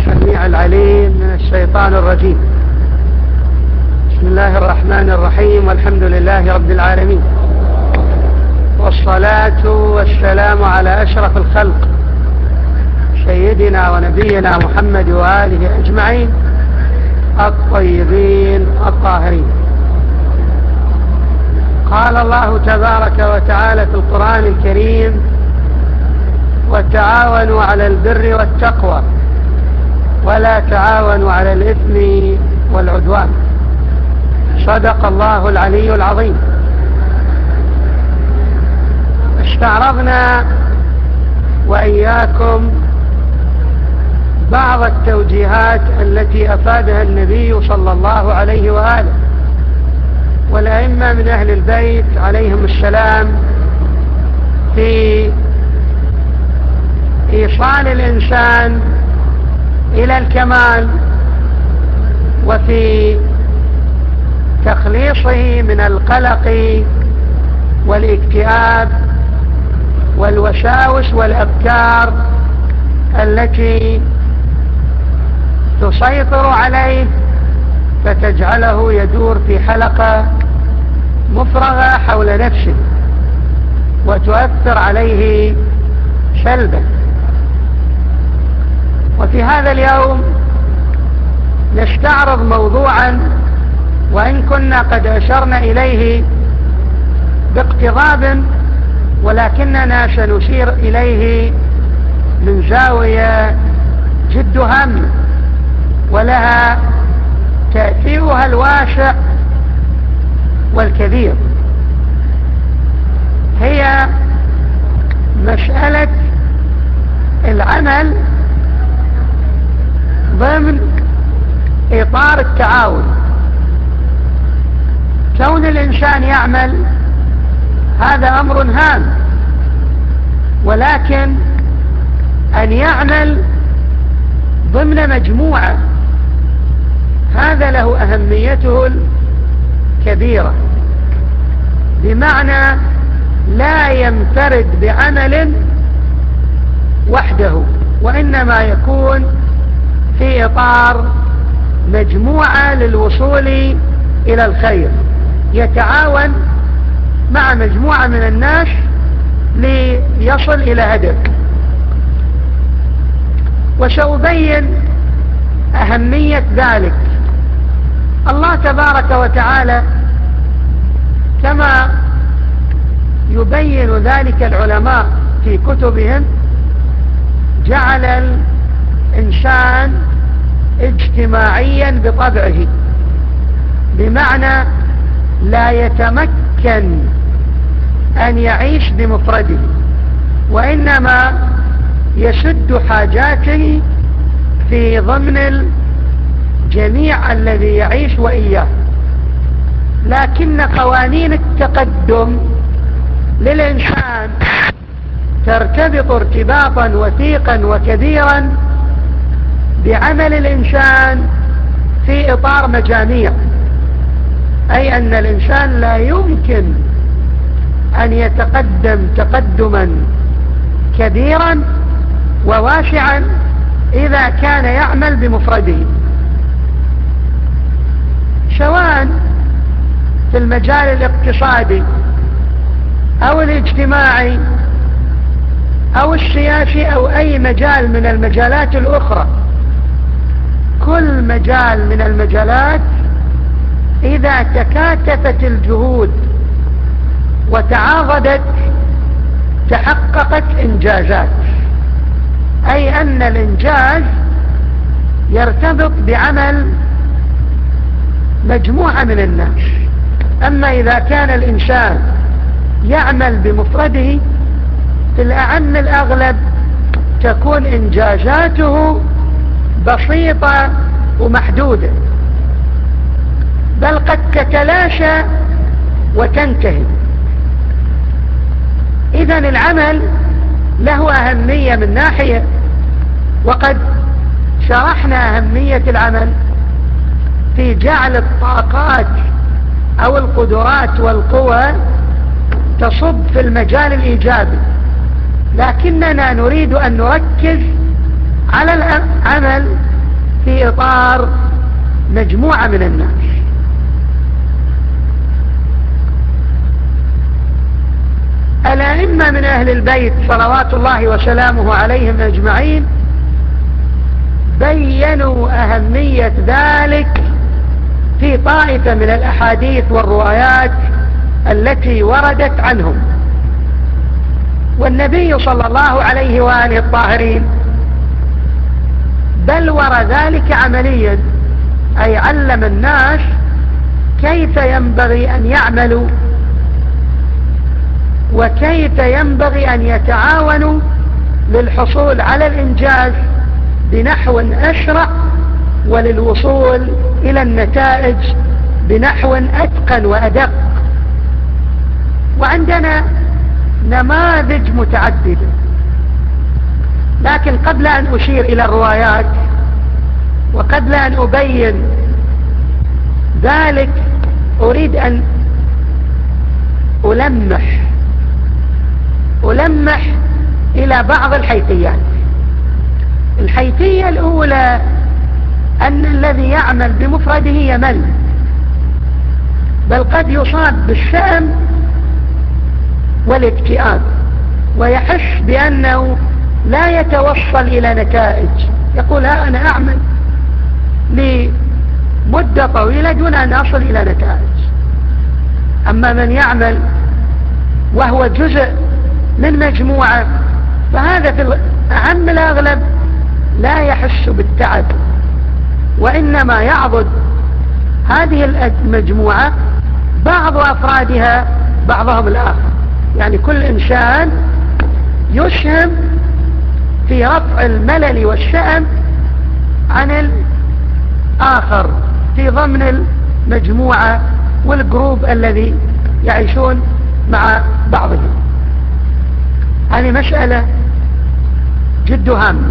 السميع العليم من الشيطان الرجيم. بسم الله الرحمن الرحيم، والحمد لله رب العالمين، والصلاة والسلام على أشرف الخلق سيدنا ونبينا محمد وآله أجمعين الطيبين الطاهرين. قال الله تبارك وتعالى في القرآن الكريم: وتعاونوا على البر والتقوى ولا تعاونوا على الإثم والعدوان. صدق الله العلي العظيم. استعرضنا وإياكم بعض التوجيهات التي أفادها النبي صلى الله عليه وآله والأئمة من أهل البيت عليهم السلام في إيصال الإنسان إلى الكمال وفي تخليصه من القلق والاكتئاب والوساوس والأفكار التي تسيطر عليه فتجعله يدور في حلقة مفرغة حول نفسه وتؤثر عليه سلبا. وفي هذا اليوم نستعرض موضوعا وإن كنا قد أشرنا إليه باقتضاب، ولكننا سنشير إليه من زاوية جد هامة ولها تأثيرها الواسع والكبير. هي مسألة العمل ضمن إطار التعاون. كون الإنسان يعمل هذا أمر هام، ولكن أن يعمل ضمن مجموعة هذا له أهميته الكبيرة، بمعنى لا ينفرد بعمل وحده، وإنما يكون في إطار مجموعة للوصول إلى الخير، يتعاون مع مجموعة من الناس ليصل إلى هدف. وسأبين أهمية ذلك. الله تبارك وتعالى كما يبين ذلك العلماء في كتبهم جعل الإنسان اجتماعيا بطبعه، بمعنى لا يتمكن أن يعيش بمفرده، وإنما يسد حاجاته في ضمن الجميع الذي يعيش وإياه. لكن قوانين التقدم للإنسان ترتبط ارتباطا وثيقا وكبيرا بعمل الإنسان في إطار مجاميع، أي أن الإنسان لا يمكن أن يتقدم تقدما كبيرا وواسعا إذا كان يعمل بمفرده، سواء في المجال الاقتصادي أو الاجتماعي أو السياسي أو أي مجال من المجالات الأخرى. كل مجال من المجالات إذا تكاتفت الجهود وتعاضدت تحققت إنجازات، أي أن الإنجاز يرتبط بعمل مجموعة من الناس. أما إذا كان الإنسان يعمل بمفرده في الأعم الأغلب تكون إنجازاته بسيطة ومحدودة، بل قد تتلاشى وتنتهي. إذن العمل له أهمية من ناحية، وقد شرحنا أهمية العمل في جعل الطاقات أو القدرات والقوى تصب في المجال الإيجابي، لكننا نريد أن نركز على العمل في إطار مجموعة من الناس. الأئمة من أهل البيت صلوات الله وسلامه عليهم أجمعين بيّنوا أهمية ذلك في طائفة من الأحاديث والروايات التي وردت عنهم. والنبي صلى الله عليه وآله الطاهرين بلور ذلك عمليا، أي علم الناس كيف ينبغي أن يعملوا وكيف ينبغي أن يتعاونوا للحصول على الإنجاز بنحو أسرع وللوصول إلى النتائج بنحو أتقن وأدق. وعندنا نماذج متعددة، لكن قبل أن أشير إلى الروايات وقبل أن أبين ذلك أريد أن ألمح إلى بعض الحيثيات. الحيثية الأولى أن الذي يعمل بمفرده يمل، بل قد يصاب بالشأم والاكتئاب ويحس بأنه لا يتوصل إلى نتائج، يقول ها أنا أعمل لمدة طويلة دون أن أصل إلى نتائج. أما من يعمل وهو جزء من مجموعة فهذا في أعم الأغلب لا يحس بالتعب، وإنما يعضد هذه المجموعة بعض أفرادها بعضهم الآخر، يعني كل إنسان يسهم في رفع الملل والشأم عن الآخر في ضمن المجموعة والجروب الذي يعيشون مع بعضهم. هذه مسألة جد هامة.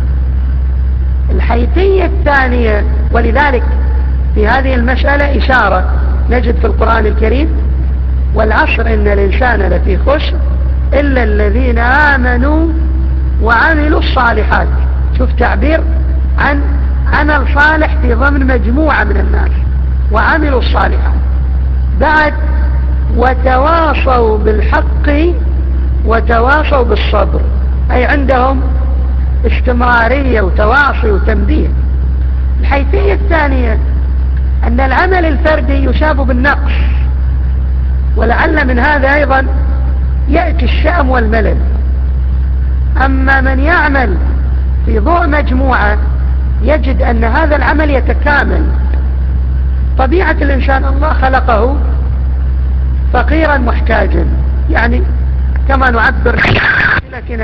الحيثية الثانية، ولذلك في هذه المسألة إشارة نجد في القرآن الكريم والعصر إن الإنسان لفي خسر إلا الذين آمنوا وعملوا الصالحات. شوف تعبير عن عمل صالح في ضمن مجموعة من الناس وعملوا الصالحات. بعد وتواصوا بالحق وتواصوا بالصبر، أي عندهم استمرارية وتواصي وتنبيه. الحيثية الثانية أن العمل الفردي يشاب بالنقص، ولعل من هذا أيضا يأتي الشأم والملل. أما من يعمل في ضوء مجموعة يجد أن هذا العمل يتكامل. طبيعة الإنسان الله خلقه فقيرا محتاجا، يعني كما نعبر لكن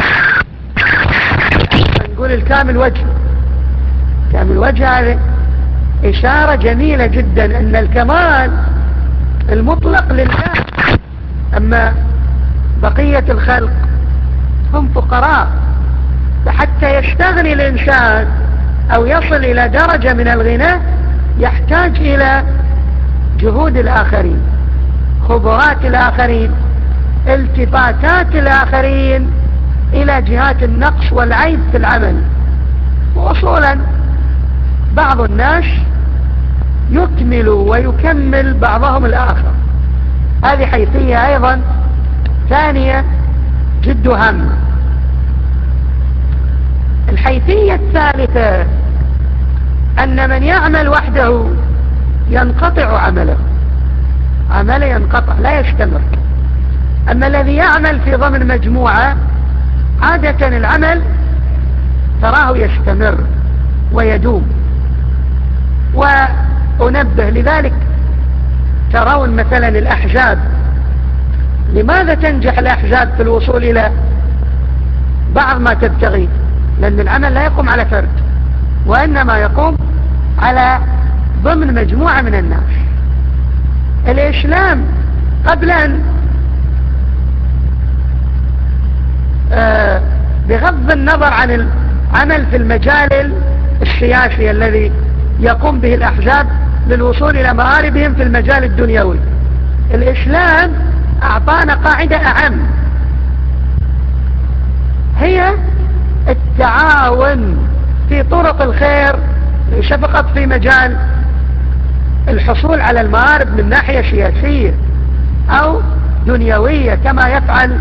نقول الكامل وجه. كامل وجه هذه إشارة جميلة جدا أن الكمال المطلق لله، أما بقية الخلق هم فقراء. فحتى يستغني الإنسان أو يصل إلى درجة من الغنى يحتاج إلى جهود الآخرين، خبرات الآخرين، التفاتات الآخرين إلى جهات النقص والعيب في العمل. ووصولا بعض الناس يكمل ويكمل بعضهم الآخر. هذه حيثية أيضا ثانية جد هامة. الحيثية الثالثة أن من يعمل وحده ينقطع عمله ينقطع لا يستمر. أما الذي يعمل في ضمن مجموعة عادة العمل تراه يستمر ويدوم. وأنبه لذلك ترون مثلا الأحزاب، لماذا تنجح الأحزاب في الوصول إلى بعض ما تبتغي؟ لأن العمل لا يقوم على فرد، وإنما يقوم على ضمن مجموعة من الناس. الإسلام قبل أن بغض النظر عن العمل في المجال السياسي الذي يقوم به الأحزاب للوصول إلى مآربهم في المجال الدنيوي، الإسلام أعطانا قاعدة أعم، هي التعاون في طرق الخير ليس فقط في مجال الحصول على المآرب من ناحية سياسية أو دنيوية كما يفعل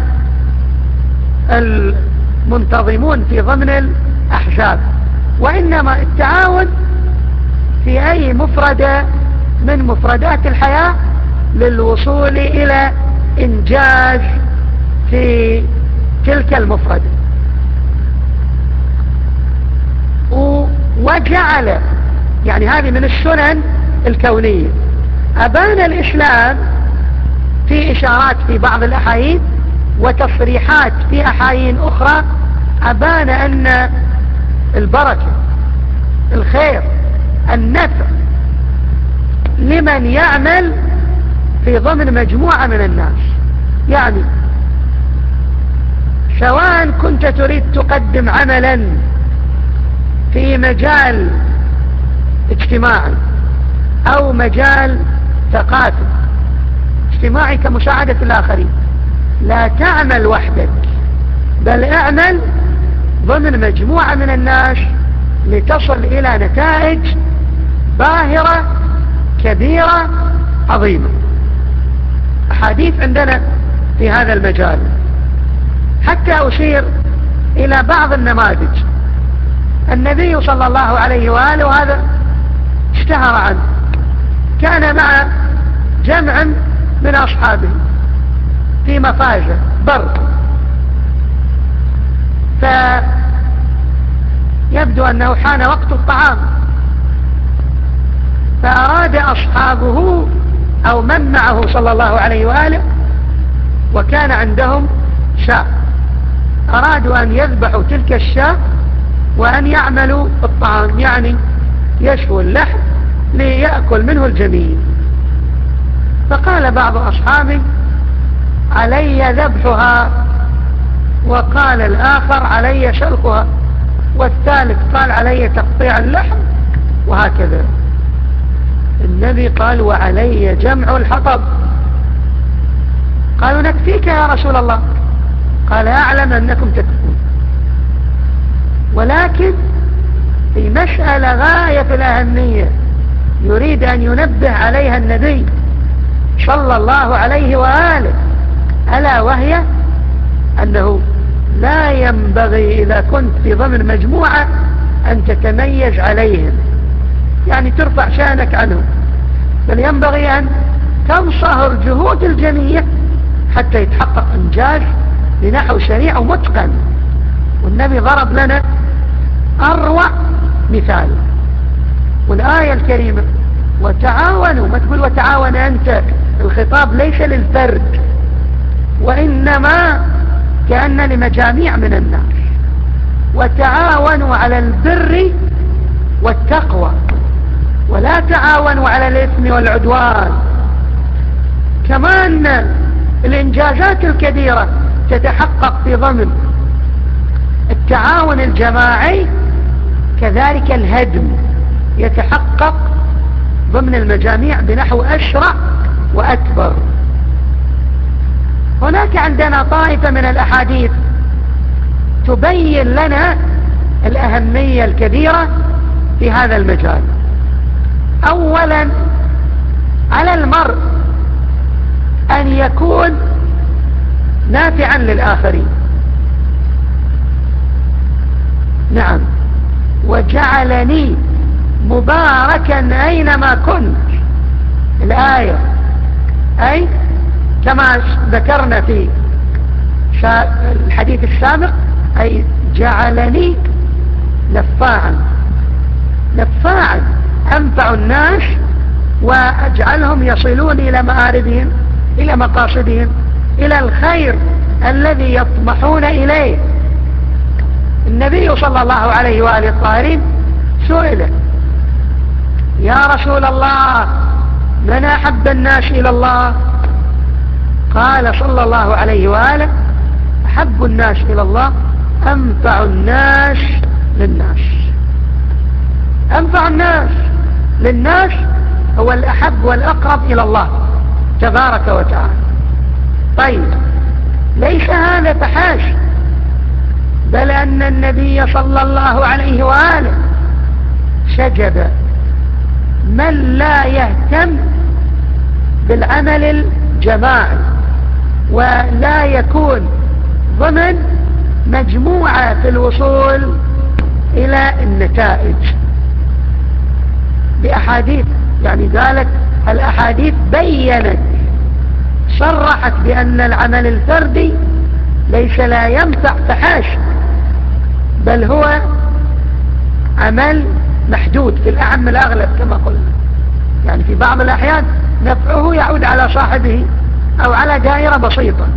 المنتظمون في ضمن الأحزاب، وإنما التعاون في أي مفردة من مفردات الحياة للوصول إلى إنجاز في تلك المفردة. وجعل يعني هذه من السنن الكونية. أبان الإسلام في إشارات في بعض الأحايين وتصريحات في أحايين أخرى، أبان أن البركة، الخير، النفع لمن يعمل في ضمن مجموعة من الناس. يعني سواء كنت تريد تقدم عملا في مجال اجتماعي أو مجال ثقافي اجتماعي كمساعدة الآخرين، لا تعمل وحدك، بل اعمل ضمن مجموعة من الناس لتصل إلى نتائج باهرة كبيرة عظيمة. أحاديث عندنا في هذا المجال، حتى أشير إلى بعض النماذج. النبي صلى الله عليه وآله، وهذا اشتهر عنه، كان مع جمع من أصحابه في مفازة برد، فيبدو أنه حان وقت الطعام، فأراد أصحابه أو من معه صلى الله عليه وآله وكان عندهم شاة، أرادوا أن يذبحوا تلك الشاة وأن يعملوا الطعام، يعني يشووا اللحم ليأكل منه الجميع. فقال بعض أصحابه علي ذبحها، وقال الآخر علي شلخها، والثالث قال علي تقطيع اللحم، وهكذا. النبي قال وعلي جمع الحطب. قالوا نكفيك يا رسول الله. قال أعلم أنكم تكفون، ولكن في مسألة غاية في الأهمية يريد أن ينبه عليها النبي صلى الله عليه وآله، ألا وهي أنه لا ينبغي إذا كنت في ضمن مجموعة أن تتميز عليهم، يعني ترفع شانك عنهم، بل ينبغي أن تنصهر جهود الجميع حتى يتحقق إنجاز لنحو سريع ومتقن. والنبي ضرب لنا أروع مثال، والآية الكريمة وتعاونوا، ما تقول وتعاون أنت، الخطاب ليس للفرد، وإنما كأن لمجاميع من الناس. وتعاونوا على البر والتقوى، ولا تعاونوا على الإثم والعدوان. كمان الإنجازات الكبيرة تتحقق في ضمن التعاون الجماعي، كذلك الهدم يتحقق ضمن المجاميع بنحو أسرع وأكبر. هناك عندنا طائفة من الأحاديث تبين لنا الأهمية الكبيرة في هذا المجال. أولا، على المرء أن يكون نافعا للآخرين. نعم، وجعلني مباركا أينما كنت، الآية، أي كما ذكرنا في الحديث السابق، أي جعلني نفاعا أنفع الناس وأجعلهم يصلون إلى مآربهم، إلى مقاصدهم، إلى الخير الذي يطمحون إليه. النبي صلى الله عليه وآله الطاهرين سئل يا رسول الله من أحب الناس إلى الله؟ قال صلى الله عليه وآله أحب الناس إلى الله أنفع الناس للناس. أنفع الناس للناس هو الأحب والأقرب إلى الله تبارك وتعالى. طيب، ليس هذا فحاش، بل أن النبي صلى الله عليه وآله شجب من لا يهتم بالعمل الجماعي ولا يكون ضمن مجموعة في الوصول إلى النتائج بأحاديث. يعني قالت الأحاديث بيّنت صرحت بأن العمل الفردي ليس لا ينفع فحاش، بل هو عمل محدود في الأعم الأغلب كما قلنا. يعني في بعض الأحيان نفعه يعود على صاحبه أو على دائرة بسيطة.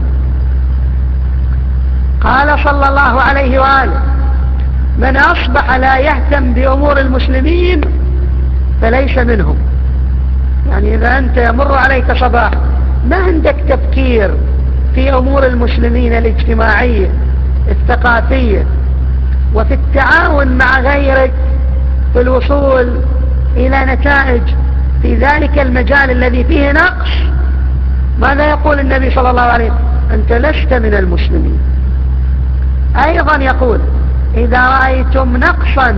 قال صلى الله عليه وآله: من أصبح لا يهتم بأمور المسلمين فليس منهم. يعني إذا أنت يمر عليك صباح ما عندك تفكير في أمور المسلمين الاجتماعية الثقافية وفي التعاون مع غيرك في الوصول إلى نتائج في ذلك المجال الذي فيه نقص، ماذا يقول النبي صلى الله عليه وسلم؟ أنت لست من المسلمين. أيضا يقول: إذا رأيتم نقصا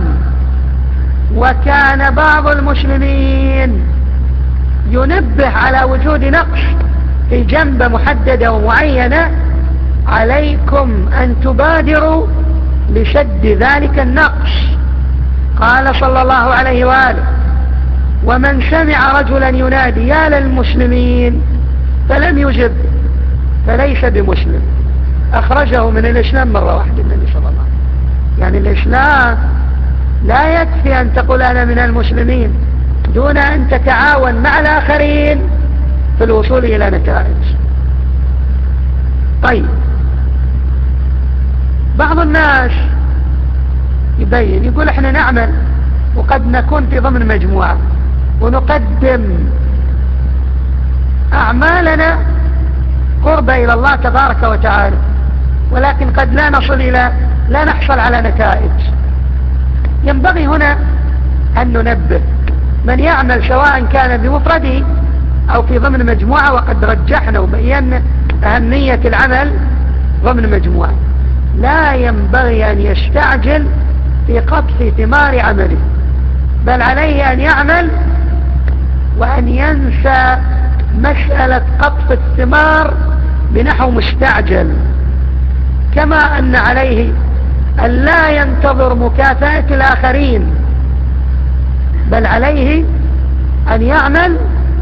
وكان بعض المسلمين ينبه على وجود نقص في جنبة محددة ومعينة، عليكم أن تبادروا لسد ذلك النقص. قال صلى الله عليه وآله: ومن سمع رجلا ينادي يا للمسلمين فلم يجب فليس بمسلم. أخرجه من الإسلام مرة واحدة النبي صلى الله عليه وسلم. يعني الإسلام لا يكفي أن تقول أنا من المسلمين دون أن تتعاون مع الآخرين في الوصول إلى نتائج. طيب، بعض الناس يبين يقول احنا نعمل وقد نكون في ضمن مجموعة ونقدم أعمالنا قربة إلى الله تبارك وتعالى، ولكن قد لا نحصل على نتائج. ينبغي هنا أن ننبه من يعمل سواء كان بمفرده أو في ضمن مجموعة، وقد رجحنا وبينا أهمية العمل ضمن مجموعة، لا ينبغي أن يستعجل في قطف ثمار عمله، بل عليه أن يعمل وأن ينسى مسألة قطف الثمار بنحو مستعجل، كما أن عليه أن لا ينتظر مكافأة الآخرين، بل عليه أن يعمل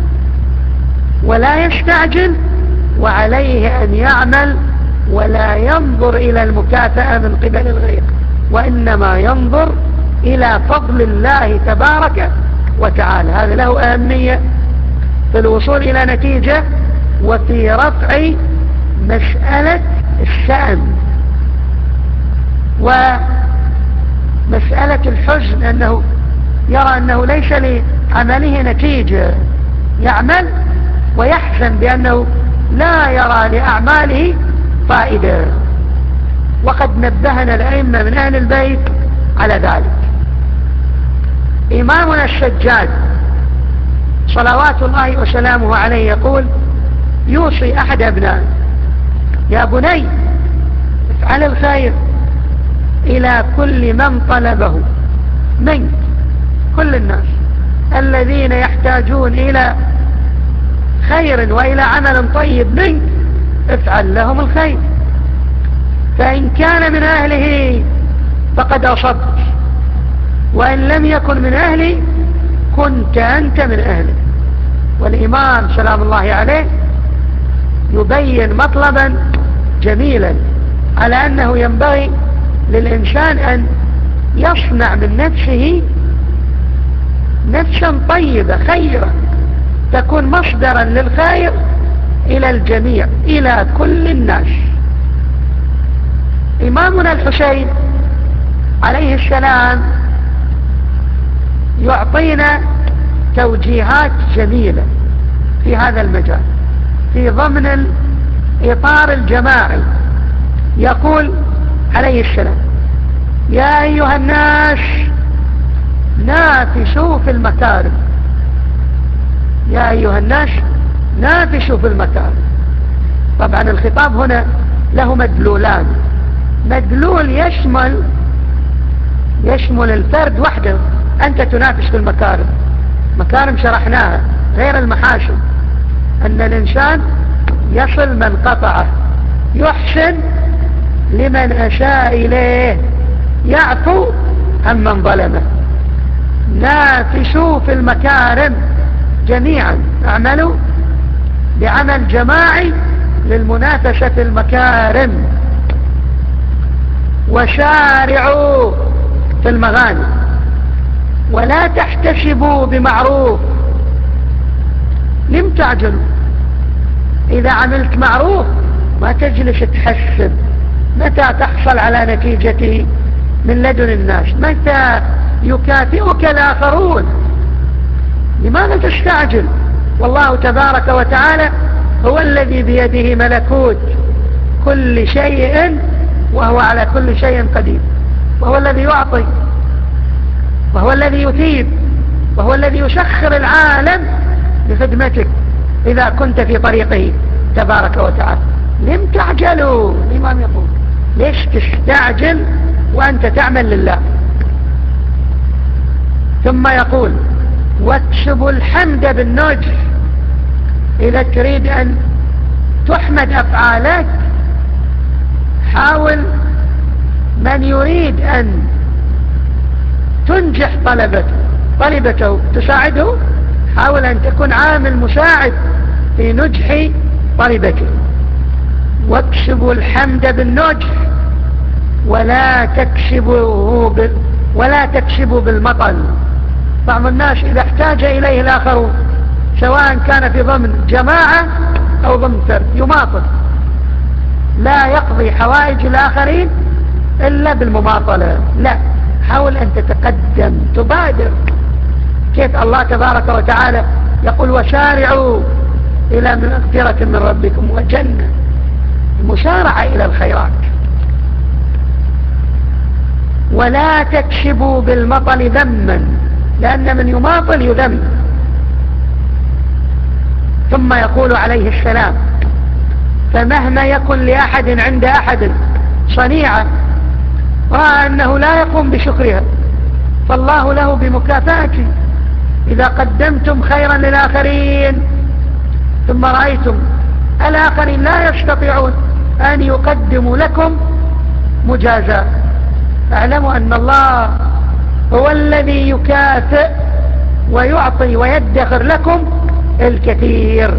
ولا يستعجل، وعليه أن يعمل ولا ينظر إلى المكافأة من قبل الغير، وإنما ينظر إلى فضل الله تبارك وتعالى. هذا له أهمية في الوصول إلى نتيجة وفي رفع مسألة الشأن ومسألة الحزن، أنه يرى أنه ليس لعمله نتيجة، يعمل ويحزن بأنه لا يرى لأعماله فائدة. وقد نبهنا الأئمة من أهل البيت على ذلك. إمامنا السجاد صلوات الله وسلامه عليه يقول: يوصي أحد أبنائه: يا بني افعل الخير إلى كل من طلبه منك، كل الناس الذين يحتاجون إلى خير وإلى عمل طيب منك افعل لهم الخير، فإن كان من أهله فقد أصبت، وإن لم يكن من أهله كنت أنت من أهله. والإمام سلام الله عليه يبين مطلبا جميلا على أنه ينبغي للإنسان أن يصنع من نفسه نفسا طيبة خيرا تكون مصدرا للخير إلى الجميع، إلى كل الناس. إمامنا الحسين عليه السلام يعطينا توجيهات جميلة في هذا المجال في ضمن الإطار الجماعي. يقول عليه السلام: يا أيها الناس نافسوا في المكارم. يا أيها الناس نافسوا في المكارم. طبعا الخطاب هنا له مدلولان: مدلول يشمل الفرد وحده أنت تنافس في المكارم. مكارم شرحناها غير المحاسن، أن الإنسان يصل من قطعه، يحسن لمن أساء إليه، يعفو عمن ظلمه. نافسوا في المكارم جميعا، اعملوا بعمل جماعي للمنافسة في المكارم. وسارعوا في المغانم ولا تحتسبوا بمعروف. لم تعجلوا؟ إذا عملت معروف ما تجلس تحسب متى تحصل على نتيجته من لدن الناس، متى يكافئك الآخرون. لماذا تستعجل؟ والله تبارك وتعالى هو الذي بيده ملكوت كل شيء وهو على كل شيء قدير، وهو الذي يعطي، وهو الذي يثيب، وهو الذي يسخر العالم لخدمتك إذا كنت في طريقه تبارك وتعالى. لم تعجلوا؟ الإمام يقول ليش تستعجل وأنت تعمل لله؟ ثم يقول واكسب الحمد بالنجح. إذا تريد أن تحمد أفعالك، حاول من يريد أن تنجح طلبته تساعده، حاول أن تكون عامل مساعد في نجح طلبته. واكسبوا الحمد بالنجح ولا تكسبوا بالمطل. بعض الناس إذا احتاج إليه الآخرون سواء كان في ضمن جماعة أو ضمن فرد يماطل، لا يقضي حوائج الآخرين إلا بالمماطلة. لا، حاول أن تتقدم، تبادر. كيف الله تبارك وتعالى يقول وسارعوا إلى مغفرة من ربكم وجنة، المسارعة إلى الخيرات. ولا تكسبوا بالمطل ذما، لأن من يماطل يذم. ثم يقول عليه السلام فمهما يكن لأحد عند أحد صنيعة رأى أنه لا يقوم بشكرها فالله له بمكافأته. إذا قدمتم خيرا للآخرين ثم رأيتم الآخرين لا يستطيعون أن يقدموا لكم مجازاة، فاعلموا أن الله هو الذي يكافئ ويعطي ويدخر لكم الكثير.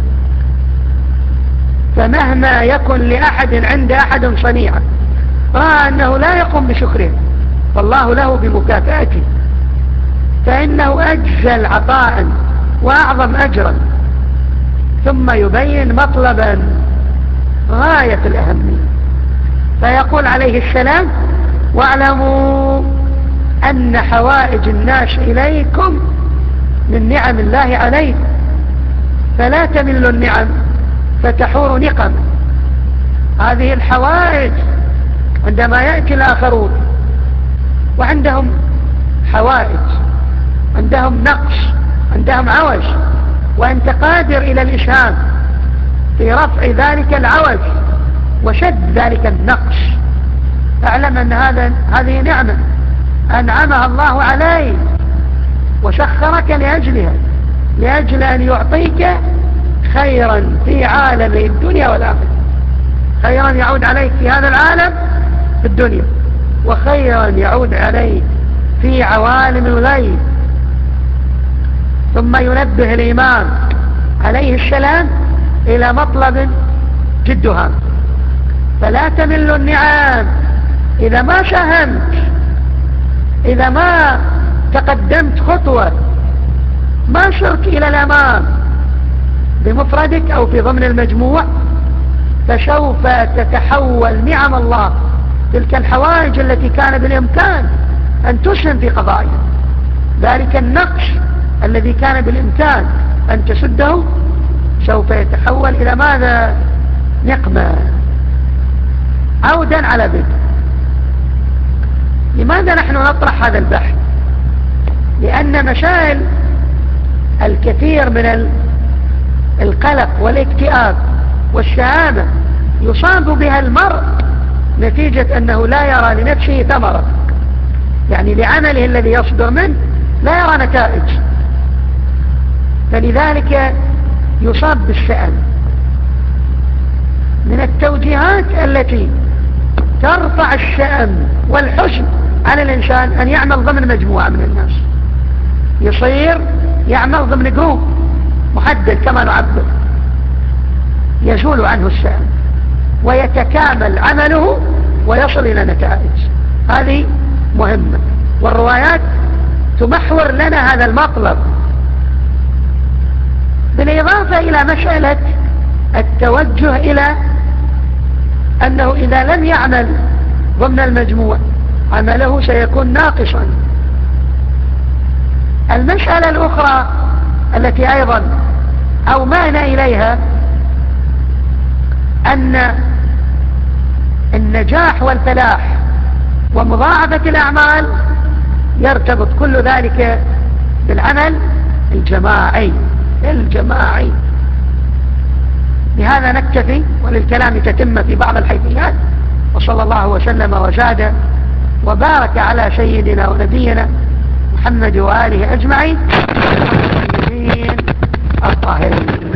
فمهما يكن لأحد عند أحد صنيعا رأى أنه لا يقوم بشكره فالله له بمكافأته، فإنه أجزل عطاء وأعظم أجرا. ثم يبين مطلبا غاية الأهمية، فيقول عليه السلام واعلموا أن حوائج الناس إليكم من نعم الله عليكم، فلا تملوا النعم فتحور نقم. هذه الحوائج عندما يأتي الآخرون وعندهم حوائج، عندهم نقص، عندهم عوج، وأنت قادر إلى الإسهام في رفع ذلك العوج وشد ذلك النقص، فاعلم أن هذه نعمة أنعمها الله عليك وسخرك لأجلها، لأجل أن يعطيك خيرا في عالم الدنيا والآخرة، خيرا يعود عليك في هذا العالم في الدنيا، وخيرا يعود عليك في عوالم الغيب. ثم ينبه الإمام عليه السلام إلى مطلب جد هام، فلا تمل النعم. إذا ما ساهمت، إذا ما تقدمت خطوة، ما سرت إلى الأمام بمفردك أو في ضمن المجموع، فسوف تتحول نعم الله، تلك الحوائج التي كان بالإمكان أن تسهم في قضائها، ذلك النقص الذي كان بالإمكان أن تسده، سوف يتحول إلى ماذا؟ نقمة. عودا على بدء. لماذا نحن نطرح هذا البحث؟ لأن مسائل الكثير من القلق والاكتئاب والشهامة يصاب بها المرء نتيجة أنه لا يرى لنفسه ثمرة، يعني لعمله الذي يصدر منه لا يرى نتائج، فلذلك يصاب بالسأم. من التوجيهات التي ترفع الشأم والحزن على الإنسان أن يعمل ضمن مجموعة من الناس، يصير يعمل ضمن جروب محدد كما نعبر، يزول عنه السأم ويتكامل عمله ويصل إلى نتائج. هذه مهمة، والروايات تمحور لنا هذا المطلب، بالإضافة إلى مسألة التوجه إلى أنه إذا لم يعمل ضمن المجموع عمله سيكون ناقصا. المسألة الأخرى التي أيضا أومأنا إليها أن النجاح والفلاح ومضاعفة الأعمال يرتبط كل ذلك بالعمل الجماعي. بهذا نكتفي، وللكلام تتم في بعض الحيثيات. وصلى الله وسلم وزاد وبارك على سيدنا ونبينا محمد وآله أجمعين الطاهرين.